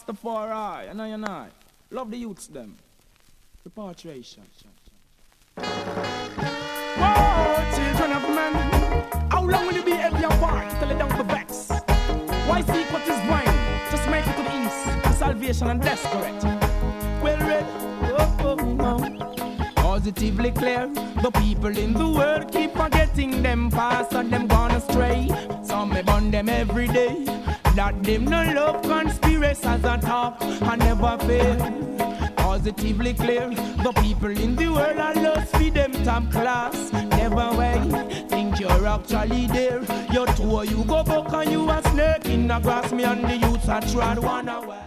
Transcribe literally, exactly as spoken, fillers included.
Rastafari, and I and I. Love the youths them. Repatriation. Whoa, children of men. How long will you be every apart till you down to vex? Why seek what is mine? Just make it to the east. For salvation and desperate. Well read. Oh, oh, oh. Positively clear. The people in the world keep forgetting them past and them gone astray. Some may burn them every day. That them no love conspiracies and talk and never fail. Positively clear. The people in the world are lost for them top class. Never way. Think you're actually there. You're two, you go back and you a snake in the grass. Me and the youths are tried one away.